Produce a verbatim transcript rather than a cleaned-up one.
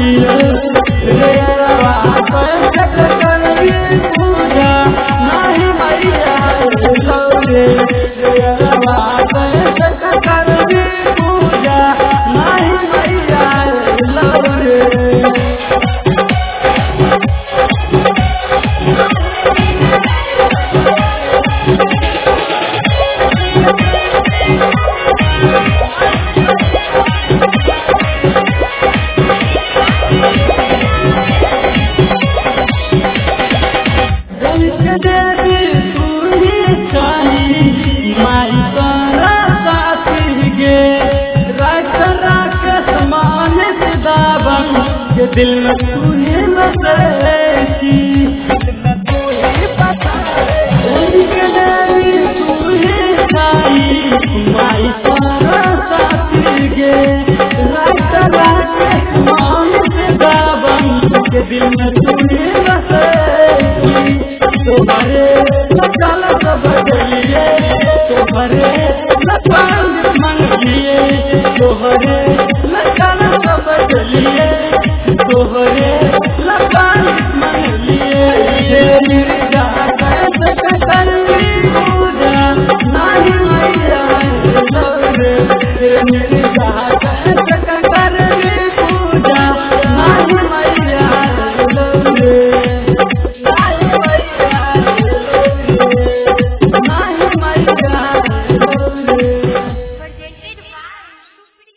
दिए रे रवा पैसठ करबी पूजा नहीं मैया लौरे रे रवा पैसठ करबी पूजा नहीं मैया लौरे। दिल में तू ही बसेगी तू ही बसाएगी तू ही खाई माई सारा साथी गे रात रात मान से दाबन के दिल में तू ही बसेगी तुम्हारे चल सब बदलिए तुम्हारे लपान मंगिए तुम्हारे